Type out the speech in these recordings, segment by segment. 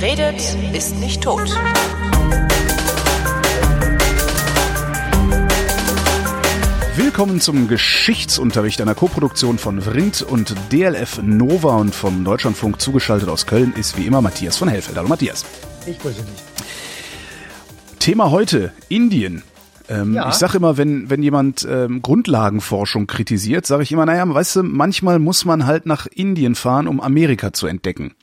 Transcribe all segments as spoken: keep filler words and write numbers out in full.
Wer redet, ist nicht tot. Willkommen zum Geschichtsunterricht einer Koproduktion von Vrindt und D L F Nova, und vom Deutschlandfunk zugeschaltet aus Köln ist wie immer Matthias von Hellfeld. Hallo Matthias. Ich grüße dich. Thema heute, Indien. Ähm, ja. Ich sage immer, wenn wenn jemand ähm, Grundlagenforschung kritisiert, sage ich immer, naja, weißt du, manchmal muss man halt nach Indien fahren, um Amerika zu entdecken.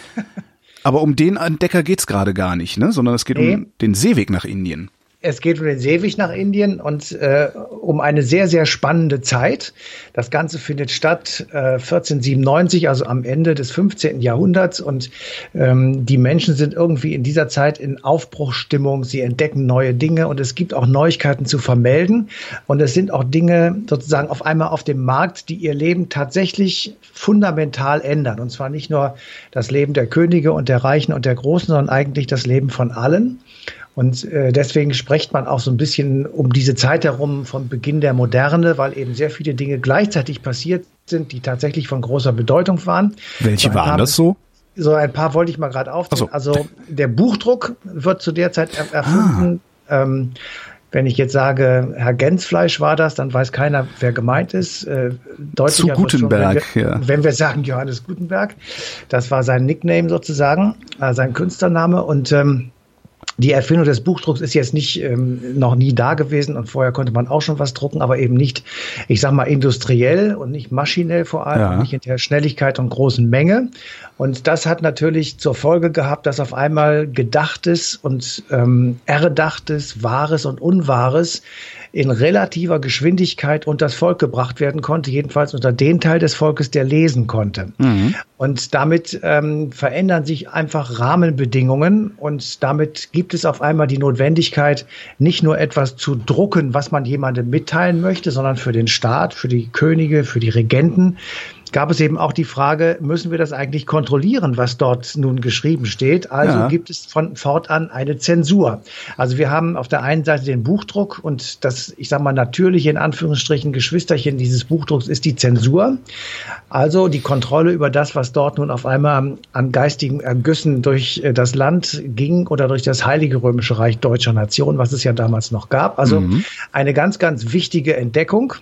Aber um den Entdecker geht's gerade gar nicht, ne? Sondern es geht nee. um den Seeweg nach Indien. Es geht um den Seeweg nach Indien und äh, um eine sehr, sehr spannende Zeit. Das Ganze findet statt äh, vierzehnhundertsiebenundneunzig, also am Ende des fünfzehnten Jahrhunderts. Und ähm, die Menschen sind irgendwie in dieser Zeit in Aufbruchsstimmung. Sie entdecken neue Dinge und es gibt auch Neuigkeiten zu vermelden. Und es sind auch Dinge sozusagen auf einmal auf dem Markt, die ihr Leben tatsächlich fundamental ändern. Und zwar nicht nur das Leben der Könige und der Reichen und der Großen, sondern eigentlich das Leben von allen. Und äh, deswegen spricht man auch so ein bisschen um diese Zeit herum vom Beginn der Moderne, weil eben sehr viele Dinge gleichzeitig passiert sind, die tatsächlich von großer Bedeutung waren. Welche so waren paar, das so? So ein paar wollte ich mal gerade aufzählen. So. Also der Buchdruck wird zu der Zeit er- erfunden. Ah. Ähm, wenn ich jetzt sage, Herr Gensfleisch war das, dann weiß keiner, wer gemeint ist. Äh, zu Gutenberg, schon, wenn, wir, ja. wenn wir sagen Johannes Gutenberg, das war sein Nickname sozusagen, äh, sein Künstlername. Und ähm, die Erfindung des Buchdrucks ist jetzt nicht ähm, noch nie da gewesen und vorher konnte man auch schon was drucken, aber eben nicht, ich sag mal, industriell und nicht maschinell vor allem, ja. nicht in der Schnelligkeit und großen Menge. Und das hat natürlich zur Folge gehabt, dass auf einmal Gedachtes und ähm, Erdachtes, Wahres und Unwahres in relativer Geschwindigkeit unter das Volk gebracht werden konnte, jedenfalls unter den Teil des Volkes, der lesen konnte. Mhm. Und damit ähm, verändern sich einfach Rahmenbedingungen und damit gibt es auf einmal die Notwendigkeit, nicht nur etwas zu drucken, was man jemandem mitteilen möchte, sondern für den Staat, für die Könige, für die Regenten, gab es eben auch die Frage, müssen wir das eigentlich kontrollieren, was dort nun geschrieben steht? Also ja. gibt es von fortan eine Zensur. Also wir haben auf der einen Seite den Buchdruck und das, ich sage mal, natürliche, in Anführungsstrichen, Geschwisterchen dieses Buchdrucks ist die Zensur. Also die Kontrolle über das, was dort nun auf einmal an geistigen Ergüssen durch das Land ging oder durch das Heilige Römische Reich deutscher Nation, was es ja damals noch gab. Also mhm. eine ganz, ganz wichtige Entdeckung,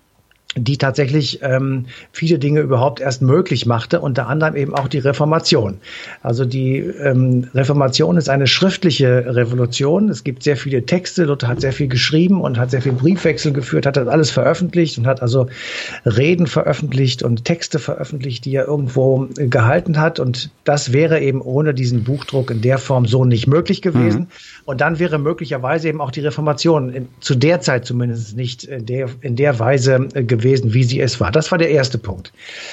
die tatsächlich ähm, viele Dinge überhaupt erst möglich machte, unter anderem eben auch die Reformation. Also die ähm, Reformation ist eine schriftliche Revolution. Es gibt sehr viele Texte, Luther hat sehr viel geschrieben und hat sehr viel Briefwechsel geführt, hat das alles veröffentlicht und hat also Reden veröffentlicht und Texte veröffentlicht, die er irgendwo äh, gehalten hat. Und das wäre eben ohne diesen Buchdruck in der Form so nicht möglich gewesen. Mhm. Und dann wäre möglicherweise eben auch die Reformation in, zu der Zeit zumindest nicht in der, in der Weise äh, gewesen, wie sie es war. Das war der erste Punkt.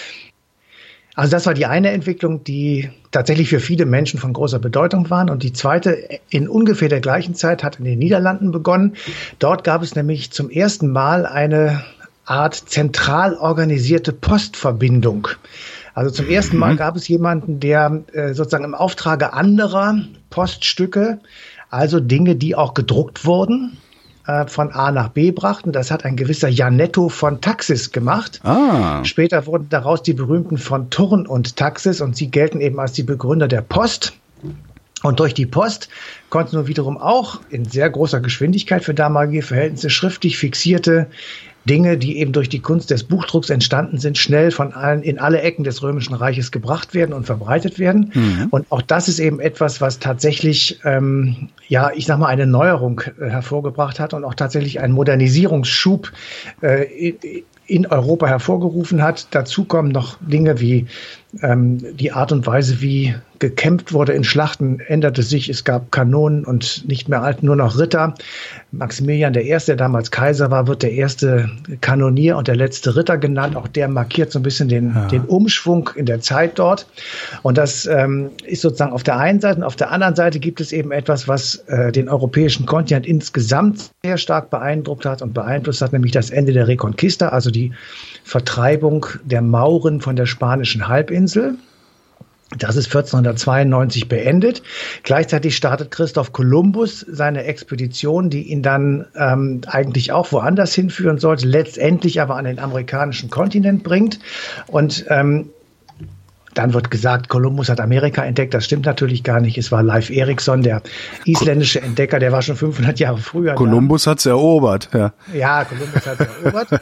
Also das war die eine Entwicklung, die tatsächlich für viele Menschen von großer Bedeutung waren. Und die zweite in ungefähr der gleichen Zeit hat in den Niederlanden begonnen. Dort gab es nämlich zum ersten Mal eine Art zentral organisierte Postverbindung. Also zum ersten Mal gab es jemanden, der äh, sozusagen im Auftrage anderer Poststücke, also Dinge, die auch gedruckt wurden, von A nach B brachten. Das hat ein gewisser Janetto von Taxis gemacht. Ah. Später wurden daraus die berühmten von Thurn und Taxis und sie gelten eben als die Begründer der Post. Und durch die Post konnten nun wiederum auch in sehr großer Geschwindigkeit für damalige Verhältnisse schriftlich fixierte Dinge, die eben durch die Kunst des Buchdrucks entstanden sind, schnell von allen in alle Ecken des Römischen Reiches gebracht werden und verbreitet werden. Mhm. Und auch das ist eben etwas, was tatsächlich, ähm, ja, ich sag mal, eine Neuerung äh, hervorgebracht hat und auch tatsächlich einen Modernisierungsschub äh, in, in Europa hervorgerufen hat. Dazu kommen noch Dinge wie ähm, die Art und Weise, wie gekämpft wurde in Schlachten, änderte sich. Es gab Kanonen und nicht mehr alt, nur noch Ritter. Maximilian der Erste, der damals Kaiser war, wird der erste Kanonier und der letzte Ritter genannt. Auch der markiert so ein bisschen den, ja. den Umschwung in der Zeit dort. Und das ähm, ist sozusagen auf der einen Seite. Und auf der anderen Seite gibt es eben etwas, was äh, den europäischen Kontinent insgesamt sehr stark beeindruckt hat und beeinflusst hat, nämlich das Ende der Reconquista, also die Vertreibung der Mauren von der spanischen Halbinsel. Das ist vierzehnhundertzweiundneunzig beendet. Gleichzeitig startet Christoph Kolumbus seine Expedition, die ihn dann ähm, eigentlich auch woanders hinführen sollte, letztendlich aber an den amerikanischen Kontinent bringt. Und ähm, Dann wird gesagt, Kolumbus hat Amerika entdeckt. Das stimmt natürlich gar nicht. Es war Leif Erikson, der isländische Entdecker, der war schon fünfhundert Jahre früher. Kolumbus hat es erobert. Ja, ja Kolumbus hat es erobert.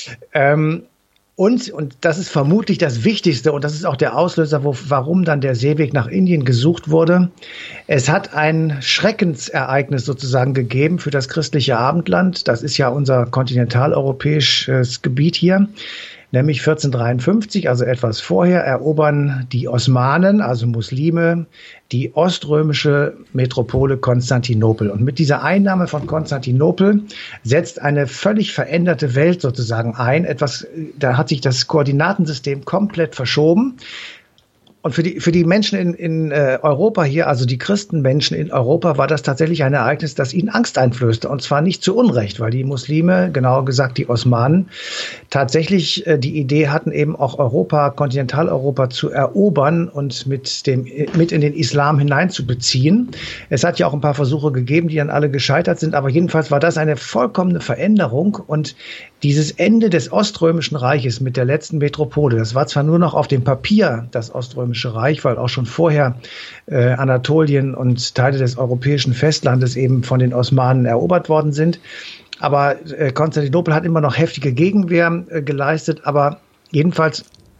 ähm, und, und das ist vermutlich das Wichtigste und das ist auch der Auslöser, wo, warum dann der Seeweg nach Indien gesucht wurde. Es hat ein Schreckensereignis sozusagen gegeben für das christliche Abendland. Das ist ja unser kontinentaleuropäisches Gebiet hier. Nämlich vierzehnhundertdreiundfünfzig, also etwas vorher, erobern die Osmanen, also Muslime, die oströmische Metropole Konstantinopel. Und mit dieser Einnahme von Konstantinopel setzt eine völlig veränderte Welt sozusagen ein. Etwas, da hat sich das Koordinatensystem komplett verschoben. Und für die, für die Menschen in, in äh, Europa hier, also die Christenmenschen in Europa, war das tatsächlich ein Ereignis, das ihnen Angst einflößte. Und zwar nicht zu Unrecht, weil die Muslime, genauer gesagt die Osmanen, tatsächlich äh, die Idee hatten, eben auch Europa, Kontinentaleuropa zu erobern und mit dem mit in den Islam hineinzubeziehen. Es hat ja auch ein paar Versuche gegeben, die dann alle gescheitert sind. Aber jedenfalls war das eine vollkommene Veränderung. Und dieses Ende des Oströmischen Reiches mit der letzten Metropole, das war zwar nur noch auf dem Papier das Oströmische Reich, weil auch schon vorher äh, Anatolien und Teile des europäischen Festlandes eben von den Osmanen erobert worden sind. Aber äh, Konstantinopel hat immer noch heftige Gegenwehr äh, geleistet. Aber jedenfalls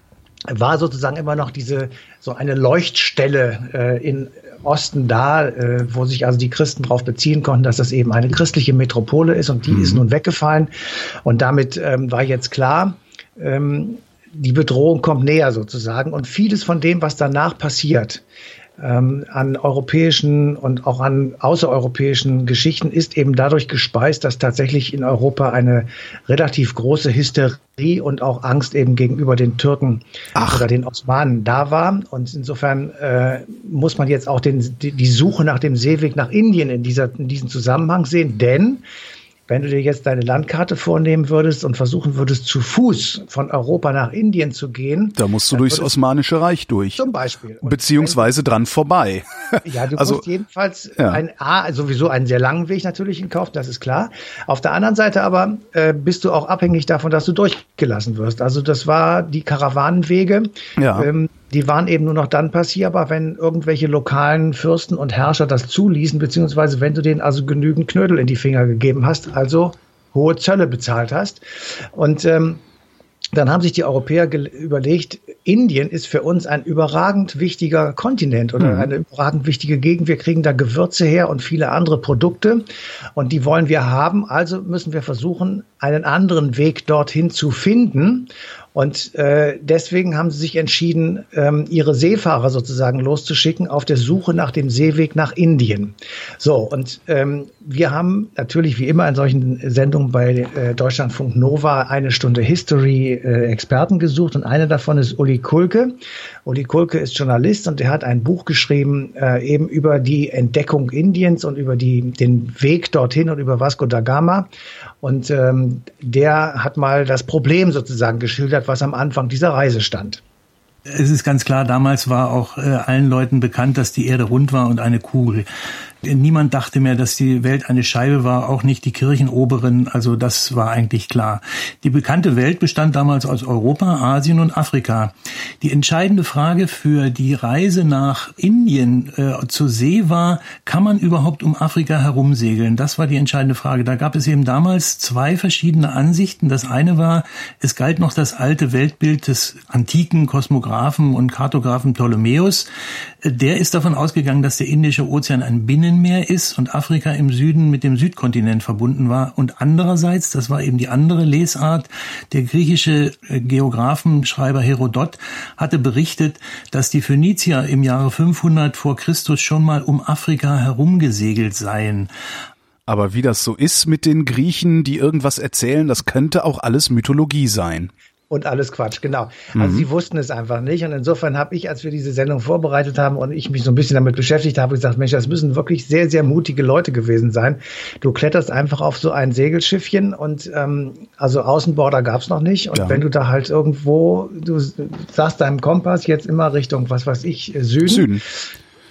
war sozusagen immer noch diese so eine Leuchtstelle äh, in Osten da, äh, wo sich also die Christen darauf beziehen konnten, dass das eben eine christliche Metropole ist und die mhm. ist nun weggefallen. Und damit ähm, war jetzt klar, ähm, die Bedrohung kommt näher sozusagen. Und vieles von dem, was danach passiert, ähm, an europäischen und auch an außereuropäischen Geschichten, ist eben dadurch gespeist, dass tatsächlich in Europa eine relativ große Hysterie und auch Angst eben gegenüber den Türken Ach. oder den Osmanen da war. Und insofern äh, muss man jetzt auch den, die, die Suche nach dem Seeweg nach Indien in, dieser, in diesem Zusammenhang sehen, denn wenn du dir jetzt deine Landkarte vornehmen würdest und versuchen würdest, zu Fuß von Europa nach Indien zu gehen. Da musst du durchs Osmanische Reich durch. Zum Beispiel. Und beziehungsweise wenn, dran vorbei. Ja, du also, musst jedenfalls ja. ein, A, sowieso einen sehr langen Weg natürlich in Kauf, das ist klar. Auf der anderen Seite aber äh, bist du auch abhängig davon, dass du durchgelassen wirst. Also das war die Karawanenwege. Ja. Ähm, Die waren eben nur noch dann passierbar, wenn irgendwelche lokalen Fürsten und Herrscher das zuließen, beziehungsweise wenn du denen also genügend Knödel in die Finger gegeben hast, also hohe Zölle bezahlt hast. Und ähm, dann haben sich die Europäer überlegt, Indien ist für uns ein überragend wichtiger Kontinent oder mhm. eine überragend wichtige Gegend. Wir kriegen da Gewürze her und viele andere Produkte und die wollen wir haben. Also müssen wir versuchen, einen anderen Weg dorthin zu finden. Und äh, deswegen haben sie sich entschieden, ähm, ihre Seefahrer sozusagen loszuschicken auf der Suche nach dem Seeweg nach Indien. So, und ähm, wir haben natürlich wie immer in solchen Sendungen bei äh, Deutschlandfunk Nova eine Stunde History-Experten äh, gesucht und einer davon ist Uli Kulke. Uli Kulke ist Journalist und er hat ein Buch geschrieben äh, eben über die Entdeckung Indiens und über die, den Weg dorthin und über Vasco da Gama. Und ähm, der hat mal das Problem sozusagen geschildert, was am Anfang dieser Reise stand. Es ist ganz klar, damals war auch äh, allen Leuten bekannt, dass die Erde rund war und eine Kugel. Niemand dachte mehr, dass die Welt eine Scheibe war, auch nicht die Kirchenoberen, also das war eigentlich klar. Die bekannte Welt bestand damals aus Europa, Asien und Afrika. Die entscheidende Frage für die Reise nach Indien äh, zur See war, kann man überhaupt um Afrika herumsegeln? Das war die entscheidende Frage. Da gab es eben damals zwei verschiedene Ansichten. Das eine war, es galt noch das alte Weltbild des antiken Kosmographen und Kartografen Ptolemäus. Der ist davon ausgegangen, dass der Indische Ozean ein Binnenmeer ist und Afrika im Süden mit dem Südkontinent verbunden war. Und andererseits, das war eben die andere Lesart, der griechische Geographenschreiber Herodot hatte berichtet, dass die Phönizier im Jahre fünfhundert vor Christus schon mal um Afrika herumgesegelt seien. Aber wie das so ist mit den Griechen, die irgendwas erzählen, das könnte auch alles Mythologie sein. Und alles Quatsch, genau. Also mhm. sie wussten es einfach nicht. Und insofern habe ich, als wir diese Sendung vorbereitet haben und ich mich so ein bisschen damit beschäftigt habe, gesagt, Mensch, das müssen wirklich sehr, sehr mutige Leute gewesen sein. Du kletterst einfach auf so ein Segelschiffchen und ähm, also Außenborder gab's noch nicht. Und ja. wenn du da halt irgendwo, du sagst deinem Kompass jetzt immer Richtung, was weiß ich, Süden. Süden.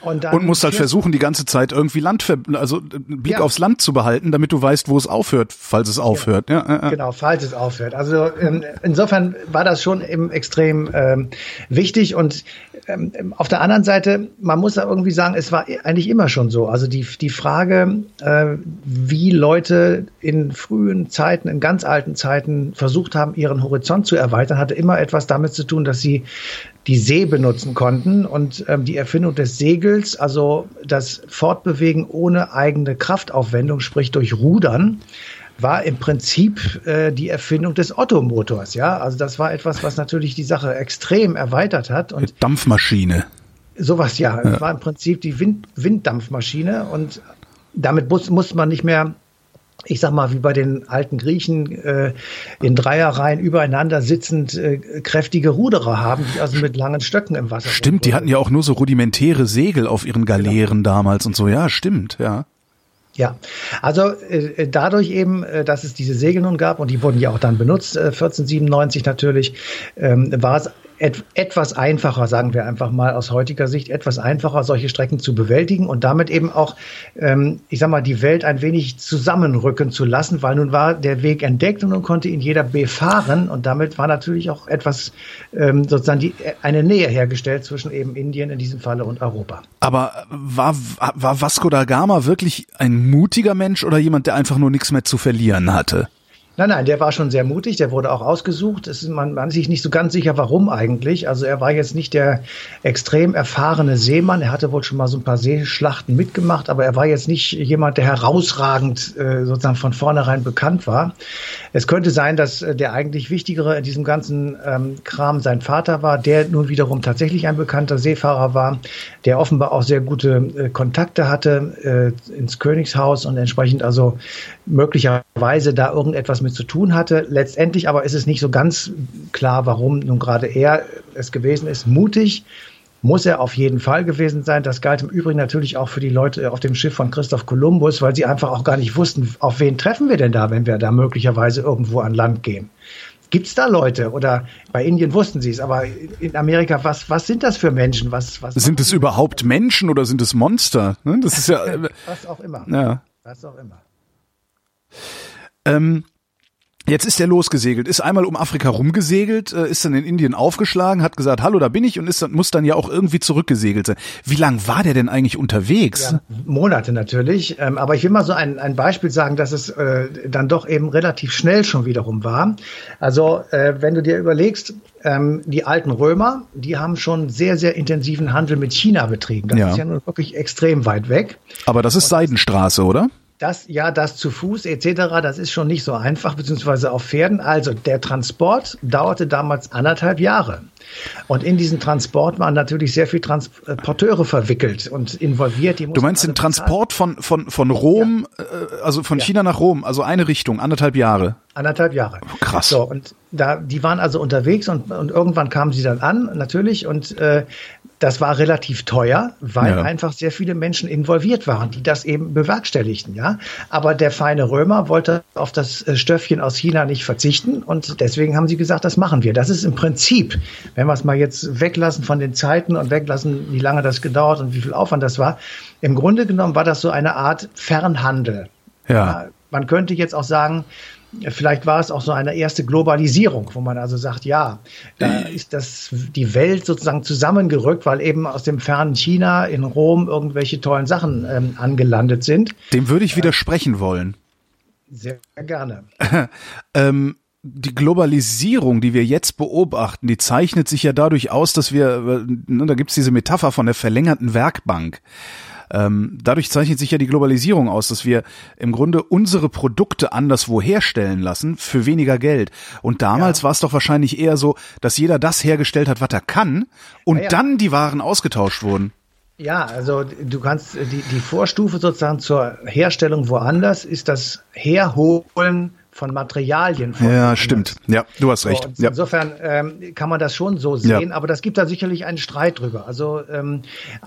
Und, dann und musst halt versuchen, die ganze Zeit irgendwie Land, also Blick ja. aufs Land zu behalten, damit du weißt, wo es aufhört, falls es aufhört. Genau, ja, äh, genau falls es aufhört. Also ähm, insofern war das schon eben extrem ähm, wichtig. Und ähm, auf der anderen Seite, man muss da irgendwie sagen, es war eigentlich immer schon so. Also die, die Frage, äh, wie Leute in frühen Zeiten, in ganz alten Zeiten versucht haben, ihren Horizont zu erweitern, hatte immer etwas damit zu tun, dass sie die See benutzen konnten und ähm, die Erfindung des Segels, also das Fortbewegen ohne eigene Kraftaufwendung, sprich durch Rudern, war im Prinzip äh, die Erfindung des Ottomotors. Ja, also das war etwas, was natürlich die Sache extrem erweitert hat. Und Dampfmaschine. Sowas, ja, ja. war im Prinzip die Wind, Winddampfmaschine und damit muss, muss man nicht mehr, ich sag mal, wie bei den alten Griechen, äh, in Dreierreihen übereinander sitzend äh, kräftige Ruderer haben, die also mit langen Stöcken im Wasser. Stimmt, die hatten ja auch nur so rudimentäre Segel auf ihren Galeeren genau. damals und so. Ja, stimmt, ja. Ja, also äh, dadurch eben, äh, dass es diese Segel nun gab und die wurden ja auch dann benutzt, äh, vierzehnhundertsiebenundneunzig natürlich, ähm, war es et- etwas einfacher, sagen wir einfach mal aus heutiger Sicht, etwas einfacher, solche Strecken zu bewältigen und damit eben auch, ähm, ich sag mal, die Welt ein wenig zusammenrücken zu lassen, weil nun war der Weg entdeckt und nun konnte ihn jeder befahren und damit war natürlich auch etwas, ähm, sozusagen die, eine Nähe hergestellt zwischen eben Indien in diesem Falle und Europa. Aber war, war Vasco da Gama wirklich ein mutiger Mensch oder jemand, der einfach nur nichts mehr zu verlieren hatte? Nein, nein, der war schon sehr mutig, der wurde auch ausgesucht. Es ist, man, man ist sich nicht so ganz sicher, warum eigentlich. Also er war jetzt nicht der extrem erfahrene Seemann. Er hatte wohl schon mal so ein paar Seeschlachten mitgemacht, aber er war jetzt nicht jemand, der herausragend äh, sozusagen von vornherein bekannt war. Es könnte sein, dass äh, der eigentlich Wichtigere in diesem ganzen ähm, Kram sein Vater war, der nun wiederum tatsächlich ein bekannter Seefahrer war, der offenbar auch sehr gute äh, Kontakte hatte äh, ins Königshaus und entsprechend also möglicherweise da irgendetwas mit zu tun hatte. Letztendlich aber ist es nicht so ganz klar, warum nun gerade er es gewesen ist. Mutig muss er auf jeden Fall gewesen sein. Das galt im Übrigen natürlich auch für die Leute auf dem Schiff von Christoph Kolumbus, weil sie einfach auch gar nicht wussten, auf wen treffen wir denn da, wenn wir da möglicherweise irgendwo an Land gehen. Gibt es da Leute? Oder bei Indien wussten sie es, aber in Amerika, was, was sind das für Menschen? Was, was sind es überhaupt Menschen oder sind es Monster? Das ist ja was auch immer. Ja. Was auch immer. Ähm, Jetzt ist er losgesegelt, ist einmal um Afrika rumgesegelt, ist dann in Indien aufgeschlagen, hat gesagt, hallo, da bin ich und ist dann, muss dann ja auch irgendwie zurückgesegelt sein. Wie lang war der denn eigentlich unterwegs? Ja, Monate natürlich, ähm, aber ich will mal so ein, ein Beispiel sagen, dass es äh, dann doch eben relativ schnell schon wiederum war. Also äh, wenn du dir überlegst, ähm, die alten Römer, die haben schon sehr, sehr intensiven Handel mit China betrieben. Das ja. ist ja nun wirklich extrem weit weg. Aber das ist Seidenstraße, oder? Das, ja, das zu Fuß et cetera, das ist schon nicht so einfach, beziehungsweise auf Pferden. Also der Transport dauerte damals anderthalb Jahre. Und in diesen Transport waren natürlich sehr viele Transporteure verwickelt und involviert. Die du meinst den Transport von, von, von Rom, ja. äh, also von ja. China nach Rom, also eine Richtung, anderthalb Jahre? Anderthalb Jahre. Oh, krass. So, und da, die waren also unterwegs und, und irgendwann kamen sie dann an, natürlich, und äh, das war relativ teuer, weil ja. einfach sehr viele Menschen involviert waren, die das eben bewerkstelligten, ja. Aber der feine Römer wollte auf das Stöffchen aus China nicht verzichten und deswegen haben sie gesagt, das machen wir. Das ist im Prinzip, wenn wir es mal jetzt weglassen von den Zeiten und weglassen, wie lange das gedauert und wie viel Aufwand das war, im Grunde genommen war das so eine Art Fernhandel. Ja. Ja, man könnte jetzt auch sagen, vielleicht war es auch so eine erste Globalisierung, wo man also sagt, ja, da ist das die Welt sozusagen zusammengerückt, weil eben aus dem fernen China in Rom irgendwelche tollen Sachen ähm, angelandet sind. Dem würde ich widersprechen wollen. Sehr gerne. ähm, die Globalisierung, die wir jetzt beobachten, die zeichnet sich ja dadurch aus, dass wir, ne, da gibt's diese Metapher von der verlängerten Werkbank. Ähm, dadurch zeichnet sich ja die Globalisierung aus, dass wir im Grunde unsere Produkte anderswo herstellen lassen für weniger Geld. Und damals ja. war es doch wahrscheinlich eher so, dass jeder das hergestellt hat, was er kann, und ja, ja. dann die Waren ausgetauscht wurden. Ja, also du kannst die, die Vorstufe sozusagen zur Herstellung woanders ist das Herholen von Materialien. Von ja, anders. Stimmt. Ja, du hast recht. So, ja. Insofern ähm, kann man das schon so sehen, ja. aber das gibt da sicherlich einen Streit drüber. Also ähm,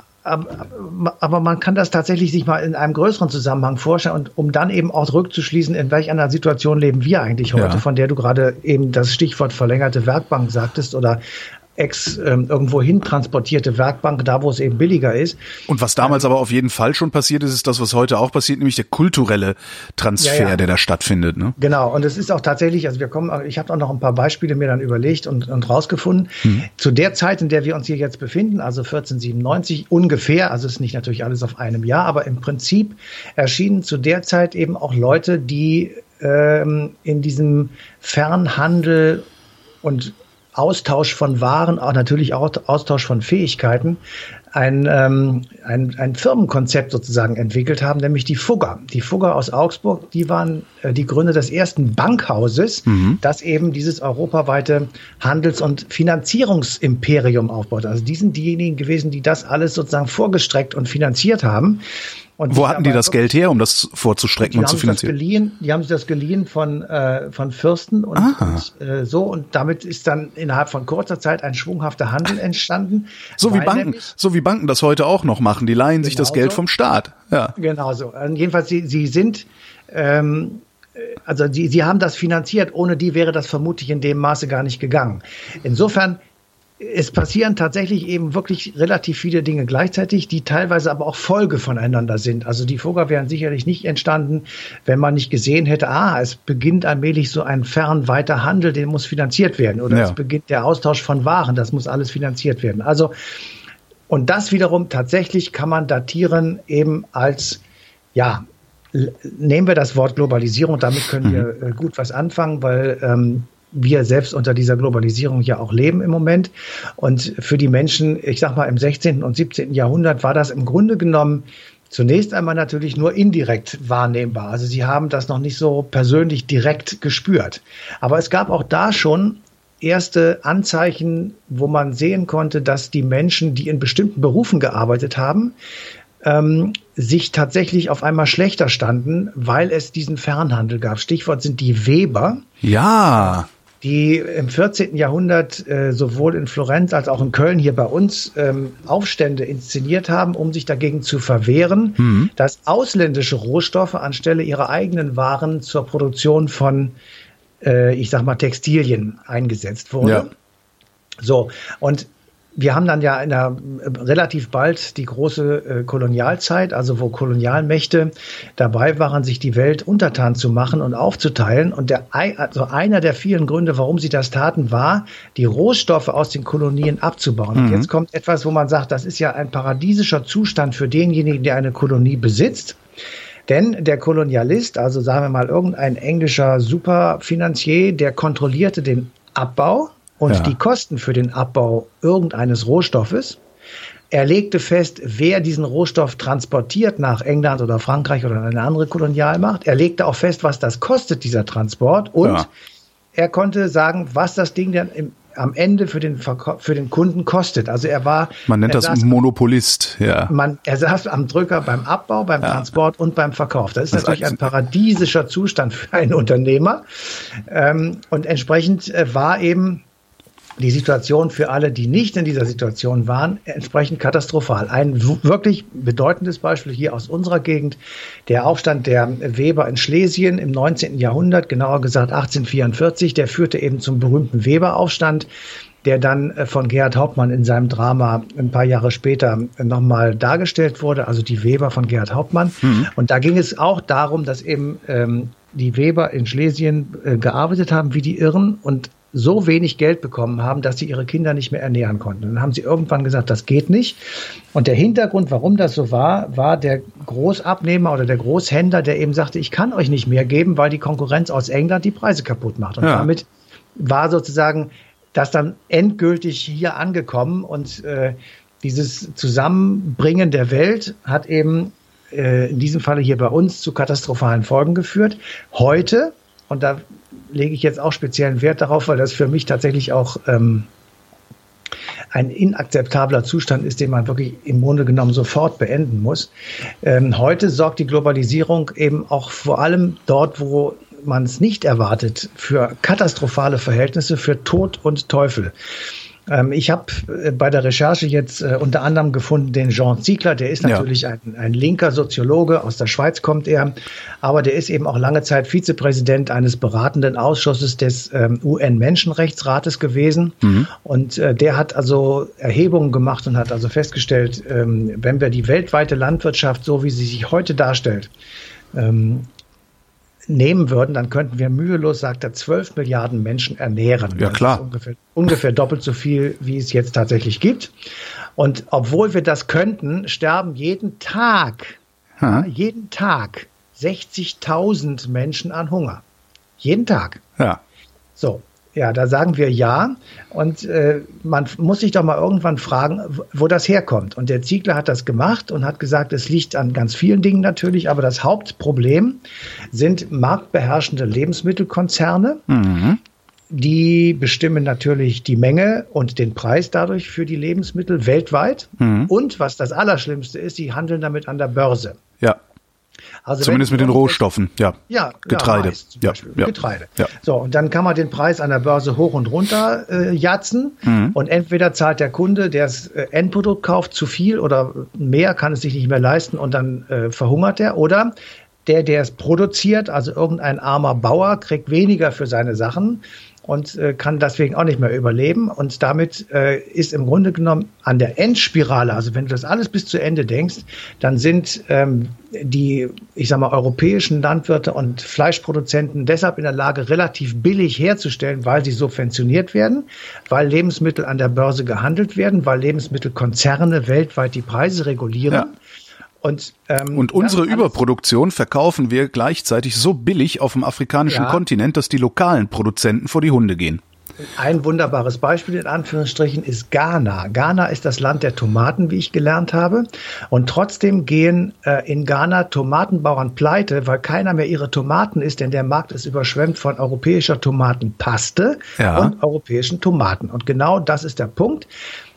aber man kann das tatsächlich sich mal in einem größeren Zusammenhang vorstellen und um dann eben auch rückzuschließen, in welch einer Situation leben wir eigentlich heute, ja. von der du gerade eben das Stichwort verlängerte Werkbank sagtest oder ex ähm, irgendwo hin transportierte Werkbank, da wo es eben billiger ist. Und was damals ähm, aber auf jeden Fall schon passiert ist, ist das, was heute auch passiert, nämlich der kulturelle Transfer, ja, ja. der da stattfindet. Ne? Genau, und es ist auch tatsächlich, also wir kommen, ich habe auch noch ein paar Beispiele mir dann überlegt und, und rausgefunden. Mhm. Zu der Zeit, in der wir uns hier jetzt befinden, also vierzehnhundertsiebenundneunzig ungefähr, also ist nicht natürlich alles auf einem Jahr, aber im Prinzip erschienen zu der Zeit eben auch Leute, die ähm, in diesem Fernhandel und Austausch von Waren, auch natürlich auch Austausch von Fähigkeiten, ein, ähm, ein, ein Firmenkonzept sozusagen entwickelt haben, nämlich die Fugger. Die Fugger aus Augsburg, die waren äh, die Gründer des ersten Bankhauses, mhm. das eben dieses europaweite Handels- und Finanzierungsimperium aufbaut. Also die sind diejenigen gewesen, die das alles sozusagen vorgestreckt und finanziert haben. Und wo hatten die das Geld her, um das vorzustrecken und zu finanzieren? Das geliehen, die haben sich das geliehen von, äh, von Fürsten und, und äh, so. Und damit ist dann innerhalb von kurzer Zeit ein schwunghafter Handel entstanden. So wie Banken, so wie Banken das heute auch noch machen. Die leihen sich das Geld vom Staat. Ja. Genau so. Und jedenfalls, sie, sie sind, ähm, also sie, sie haben das finanziert. Ohne die wäre das vermutlich in dem Maße gar nicht gegangen. Insofern, es passieren tatsächlich eben wirklich relativ viele Dinge gleichzeitig, die teilweise aber auch Folge voneinander sind. Also die Fugger wären sicherlich nicht entstanden, wenn man nicht gesehen hätte, ah, es beginnt allmählich so ein fernweiter Handel, der muss finanziert werden. Oder ja. es beginnt der Austausch von Waren, das muss alles finanziert werden. Also, und das wiederum tatsächlich kann man datieren eben als, ja, nehmen wir das Wort Globalisierung, damit können wir äh, gut was anfangen, weil ähm, wir selbst unter dieser Globalisierung ja auch leben im Moment. Und für die Menschen, ich sag mal, im sechzehnten und siebzehnten Jahrhundert war das im Grunde genommen zunächst einmal natürlich nur indirekt wahrnehmbar. Also sie haben das noch nicht so persönlich direkt gespürt. Aber es gab auch da schon erste Anzeichen, wo man sehen konnte, dass die Menschen, die in bestimmten Berufen gearbeitet haben, ähm, sich tatsächlich auf einmal schlechter standen, weil es diesen Fernhandel gab. Stichwort sind die Weber. Ja. Die im vierzehnten Jahrhundert äh, sowohl in Florenz als auch in Köln hier bei uns ähm, Aufstände inszeniert haben, um sich dagegen zu verwehren, mhm. dass ausländische Rohstoffe anstelle ihrer eigenen Waren zur Produktion von, äh, ich sag mal, Textilien eingesetzt wurden. Ja. So, und wir haben dann ja in der, relativ bald die große äh, Kolonialzeit, also wo Kolonialmächte dabei waren, sich die Welt untertan zu machen und aufzuteilen. Und der, also einer der vielen Gründe, warum sie das taten, war, die Rohstoffe aus den Kolonien abzubauen. Mhm. Und jetzt kommt etwas, wo man sagt, das ist ja ein paradiesischer Zustand für denjenigen, der eine Kolonie besitzt. Denn der Kolonialist, also sagen wir mal irgendein englischer Superfinanzier, der kontrollierte den Abbau und ja. die Kosten für den Abbau irgendeines Rohstoffes. Er legte fest, wer diesen Rohstoff transportiert nach England oder Frankreich oder eine andere Kolonialmacht. Er legte auch fest, was das kostet, dieser Transport. Und ja. er konnte sagen, was das Ding dann im, am Ende für den, Verka- für den Kunden kostet. Also er war... Man nennt das saß, Monopolist, ja. Man, er saß am Drücker beim Abbau, beim ja. Transport und beim Verkauf. Das ist das natürlich ein paradiesischer Zustand für einen Unternehmer. Ähm, und entsprechend äh, war eben die Situation für alle, die nicht in dieser Situation waren, entsprechend katastrophal. Ein w- wirklich bedeutendes Beispiel hier aus unserer Gegend, der Aufstand der Weber in Schlesien im neunzehnten Jahrhundert, genauer gesagt achtzehnhundertvierundvierzig, der führte eben zum berühmten Weberaufstand, der dann von Gerhard Hauptmann in seinem Drama ein paar Jahre später nochmal dargestellt wurde, also die Weber von Gerhard Hauptmann. Mhm. Und da ging es auch darum, dass eben ähm, die Weber in Schlesien äh, gearbeitet haben wie die Irren und so wenig Geld bekommen haben, dass sie ihre Kinder nicht mehr ernähren konnten. Und dann haben sie irgendwann gesagt, das geht nicht. Und der Hintergrund, warum das so war, war der Großabnehmer oder der Großhändler, der eben sagte, ich kann euch nicht mehr geben, weil die Konkurrenz aus England die Preise kaputt macht. Und ja. damit war sozusagen das dann endgültig hier angekommen. Und äh, dieses Zusammenbringen der Welt hat eben äh, in diesem Falle hier bei uns zu katastrophalen Folgen geführt. Heute, und da lege ich jetzt auch speziellen Wert darauf, weil das für mich tatsächlich auch ähm, ein inakzeptabler Zustand ist, den man wirklich im Grunde genommen sofort beenden muss. Ähm, heute sorgt die Globalisierung eben auch vor allem dort, wo man es nicht erwartet, für katastrophale Verhältnisse, für Tod und Teufel. Ähm, ich habe äh, bei der Recherche jetzt äh, unter anderem gefunden den Jean Ziegler, der ist natürlich ja. ein, ein linker Soziologe, aus der Schweiz kommt er, aber der ist eben auch lange Zeit Vizepräsident eines beratenden Ausschusses des ähm, U N-Menschenrechtsrates gewesen. Mhm. Und äh, der hat also Erhebungen gemacht und hat also festgestellt, ähm, wenn wir die weltweite Landwirtschaft, so wie sie sich heute darstellt, ähm, nehmen würden, dann könnten wir mühelos, sagt er, zwölf Milliarden Menschen ernähren. Ja, klar. Das ist ungefähr, ungefähr doppelt so viel, wie es jetzt tatsächlich gibt. Und obwohl wir das könnten, sterben jeden Tag, ja, jeden Tag sechzigtausend Menschen an Hunger. Jeden Tag. Ja. So. Ja, da sagen wir ja. Und äh, man muss sich doch mal irgendwann fragen, wo das herkommt. Und der Ziegler hat das gemacht und hat gesagt, es liegt an ganz vielen Dingen natürlich, aber das Hauptproblem sind marktbeherrschende Lebensmittelkonzerne. Mhm. Die bestimmen natürlich die Menge und den Preis dadurch für die Lebensmittel weltweit. Mhm. Und was das Allerschlimmste ist, die handeln damit an der Börse. Ja. Also zumindest mit den Rohstoffen, ja. Ja, Getreide. Ja, Mais zum Beispiel. Ja, Getreide. Ja. So, und dann kann man den Preis an der Börse hoch und runter äh, jatzen. Mhm. Und entweder zahlt der Kunde, der das äh, Endprodukt kauft, zu viel oder mehr, kann es sich nicht mehr leisten und dann äh, verhungert er. Oder der, der es produziert, also irgendein armer Bauer, kriegt weniger für seine Sachen und äh, kann deswegen auch nicht mehr überleben. Und damit äh, ist im Grunde genommen an der Endspirale, also wenn du das alles bis zu Ende denkst, dann sind ähm, die, ich sag mal, europäischen Landwirte und Fleischproduzenten deshalb in der Lage, relativ billig herzustellen, weil sie subventioniert werden, weil Lebensmittel an der Börse gehandelt werden, weil Lebensmittelkonzerne weltweit die Preise regulieren. Ja. Und, ähm, und unsere Überproduktion verkaufen wir gleichzeitig so billig auf dem afrikanischen ja. Kontinent, dass die lokalen Produzenten vor die Hunde gehen. Ein wunderbares Beispiel in Anführungsstrichen ist Ghana. Ghana ist das Land der Tomaten, wie ich gelernt habe. Und trotzdem gehen äh, in Ghana Tomatenbauern pleite, weil keiner mehr ihre Tomaten isst, denn der Markt ist überschwemmt von europäischer Tomatenpaste ja. und europäischen Tomaten. Und genau das ist der Punkt.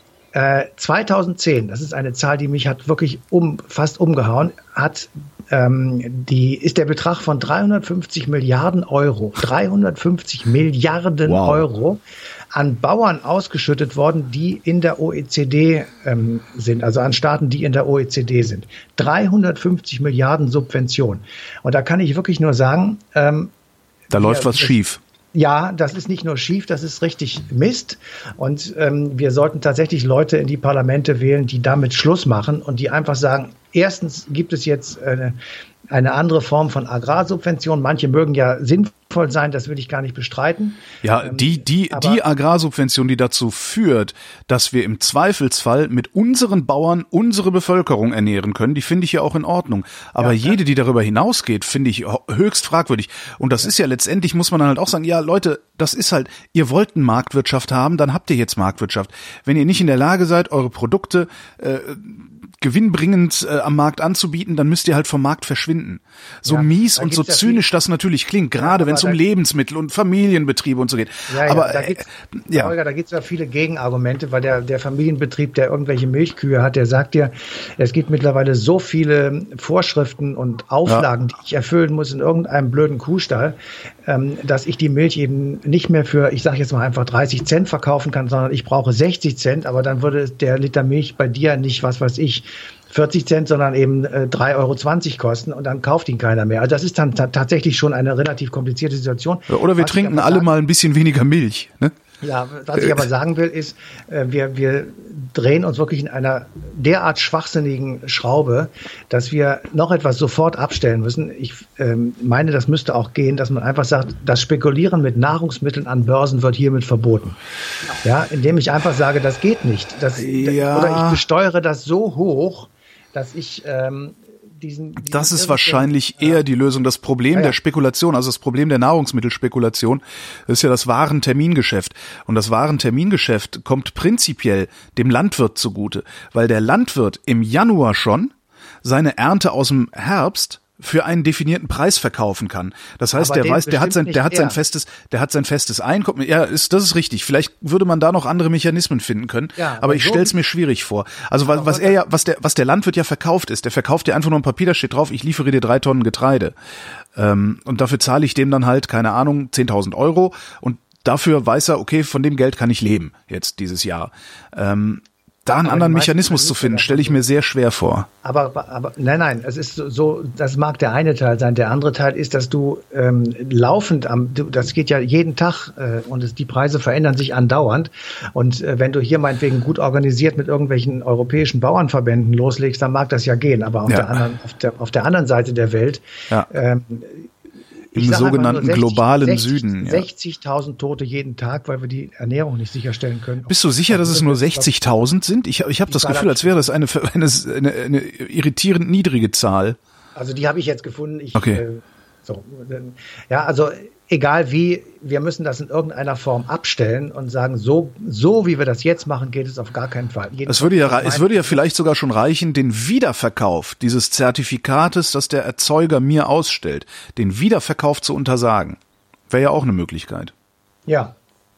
Äh, zweitausendzehn, das ist eine Zahl, die mich hat wirklich um, fast umgehauen, hat ähm, die ist der Betrag von dreihundertfünfzig Milliarden Euro, dreihundertfünfzig Milliarden wow. Euro an Bauern ausgeschüttet worden, die in der O E C D ähm, sind, also an Staaten, die in der O E C D sind. dreihundertfünfzig Milliarden Subvention. Und da kann ich wirklich nur sagen, ähm, da läuft was schief. Ja, das ist nicht nur schief, das ist richtig Mist. Und ähm, wir sollten tatsächlich Leute in die Parlamente wählen, die damit Schluss machen und die einfach sagen, erstens gibt es jetzt eine, eine andere Form von Agrarsubvention. Manche mögen ja sinnvoll sein, das will ich gar nicht bestreiten. Ja, die, die, die Agrarsubvention, die dazu führt, dass wir im Zweifelsfall mit unseren Bauern unsere Bevölkerung ernähren können, die finde ich ja auch in Ordnung. Aber ja, jede, die darüber hinausgeht, finde ich höchst fragwürdig. Und das ja. ist ja letztendlich, muss man dann halt auch sagen, ja Leute, das ist halt, ihr wollt eine Marktwirtschaft haben, dann habt ihr jetzt Marktwirtschaft. Wenn ihr nicht in der Lage seid, eure Produkte äh, gewinnbringend äh, am Markt anzubieten, dann müsst ihr halt vom Markt verschwinden. So ja, mies und so zynisch das natürlich klingt, gerade ja, wenn es um Lebensmittel und Familienbetriebe und so geht. Ja, ja, aber da gibt's, äh, ja. Holger, da gibt es ja viele Gegenargumente, weil der, der Familienbetrieb, der irgendwelche Milchkühe hat, der sagt dir, es gibt mittlerweile so viele Vorschriften und Auflagen, ja. die ich erfüllen muss in irgendeinem blöden Kuhstall, ähm, dass ich die Milch eben nicht mehr für, ich sage jetzt mal einfach dreißig Cent verkaufen kann, sondern ich brauche sechzig Cent, aber dann würde der Liter Milch bei dir nicht, was weiß ich, vierzig Cent, sondern eben äh, drei Euro zwanzig kosten und dann kauft ihn keiner mehr. Also das ist dann tatsächlich schon eine relativ komplizierte Situation. Oder wir was trinken alle sagen, mal ein bisschen weniger Milch. Ne? Ja, was ich aber sagen will, ist, äh, wir, wir drehen uns wirklich in einer derart schwachsinnigen Schraube, dass wir noch etwas sofort abstellen müssen. Ich ähm, meine, das müsste auch gehen, dass man einfach sagt, das Spekulieren mit Nahrungsmitteln an Börsen wird hiermit verboten. Ja, indem ich einfach sage, das geht nicht. Das, ja. Oder ich besteuere das so hoch, dass ich ähm, diesen, diesen Das ist wahrscheinlich ja. eher die Lösung. Das Problem ja, ja. der Spekulation, also das Problem der Nahrungsmittelspekulation, das ist ja das Warentermingeschäft. Und das Warentermingeschäft kommt prinzipiell dem Landwirt zugute, weil der Landwirt im Januar schon seine Ernte aus dem Herbst für einen definierten Preis verkaufen kann. Das heißt, aber der weiß, der hat sein, der hat sein festes, der hat sein festes Einkommen. Ja, ist, das ist richtig. Vielleicht würde man da noch andere Mechanismen finden können. Ja, aber ich so stelle es mir schwierig vor. Also was, was er ja, was der, was der Landwirt ja verkauft ist, der verkauft dir einfach nur ein Papier, da steht drauf, ich liefere dir drei Tonnen Getreide. Ähm, und dafür zahle ich dem dann halt, keine Ahnung, zehntausend Euro. Und dafür weiß er, okay, von dem Geld kann ich leben jetzt dieses Jahr. Ähm, Da einen aber anderen Mechanismus zu finden, stelle ich mir sehr schwer vor. Aber, aber, aber nein, nein, es ist so, das mag der eine Teil sein. Der andere Teil ist, dass du ähm, laufend am, du, das geht ja jeden Tag äh, und es, die Preise verändern sich andauernd. Und äh, wenn du hier meinetwegen gut organisiert mit irgendwelchen europäischen Bauernverbänden loslegst, dann mag das ja gehen. Aber auf ja. der anderen, auf der, auf der anderen Seite der Welt, ja. ähm, im sogenannten sechzig, globalen sechzig, Süden. Ja. sechzigtausend Tote jeden Tag, weil wir die Ernährung nicht sicherstellen können. Bist du sicher, dass es nur sechzigtausend sind? Ich, ich habe das Gefühl, als wäre das eine, eine, eine, eine irritierend niedrige Zahl. Also die habe ich jetzt gefunden. Ich, okay. Äh, so, ja, also egal wie, wir müssen das in irgendeiner Form abstellen und sagen, so, so wie wir das jetzt machen, geht es auf gar keinen Fall. Es würde ja, es würde ja vielleicht sogar schon reichen, den Wiederverkauf dieses Zertifikates, das der Erzeuger mir ausstellt, den Wiederverkauf zu untersagen. Wäre ja auch eine Möglichkeit. Ja.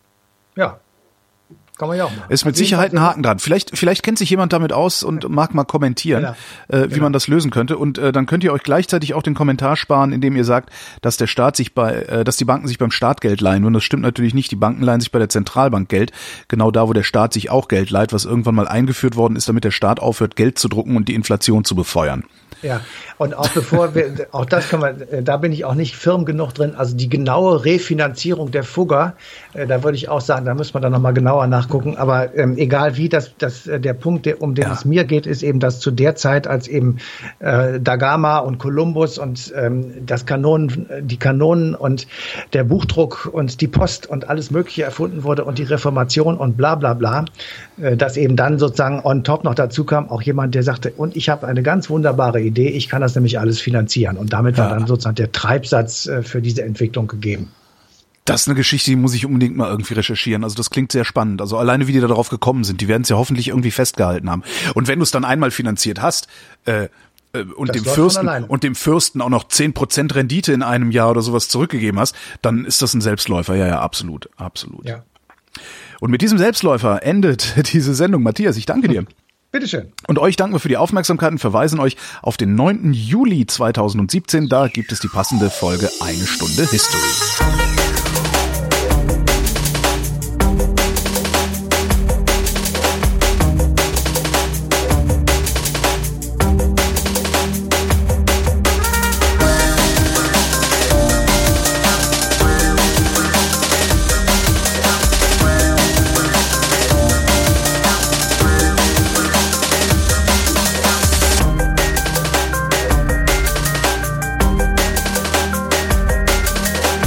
Ja. Kann man ja auch machen. Ist mit Sicherheit ein Haken dran. Vielleicht, vielleicht kennt sich jemand damit aus und mag mal kommentieren, genau. äh, wie genau. man das lösen könnte. Und äh, dann könnt ihr euch gleichzeitig auch den Kommentar sparen, indem ihr sagt, dass der Staat sich bei, äh, dass die Banken sich beim Staat Geld leihen. Und das stimmt natürlich nicht. Die Banken leihen sich bei der Zentralbank Geld. Genau da, wo der Staat sich auch Geld leiht, was irgendwann mal eingeführt worden ist, damit der Staat aufhört, Geld zu drucken und die Inflation zu befeuern. Ja, und auch bevor wir, auch das kann man, da bin ich auch nicht firm genug drin. Also die genaue Refinanzierung der Fugger, äh, da würde ich auch sagen, da muss man dann nochmal genauer nachgucken. Aber ähm, egal wie, das, das, der Punkt, der, um den ja. es mir geht, ist eben, dass zu der Zeit, als eben äh, Da Gama und Kolumbus und ähm, das Kanonen, die Kanonen und der Buchdruck und die Post und alles Mögliche erfunden wurde und die Reformation und bla bla bla, äh, dass eben dann sozusagen on top noch dazu kam, auch jemand, der sagte, und ich habe eine ganz wunderbare Idee, ich kann das nämlich alles finanzieren. Und damit war ja. dann sozusagen der Treibsatz äh, für diese Entwicklung gegeben. Das ist eine Geschichte, die muss ich unbedingt mal irgendwie recherchieren. Also das klingt sehr spannend. Also alleine, wie die da drauf gekommen sind, die werden es ja hoffentlich irgendwie festgehalten haben. Und wenn du es dann einmal finanziert hast, äh, äh, und das dem Fürsten und dem Fürsten auch noch zehn Prozent Rendite in einem Jahr oder sowas zurückgegeben hast, dann ist das ein Selbstläufer. Ja, ja, absolut, absolut. Ja. Und mit diesem Selbstläufer endet diese Sendung. Matthias, ich danke dir. Bitteschön. Und euch danken wir für die Aufmerksamkeit und verweisen euch auf den neunten Juli zweitausendsiebzehn. Da gibt es die passende Folge Eine Stunde History.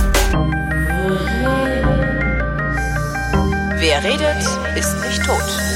Wer redet, ist nicht tot.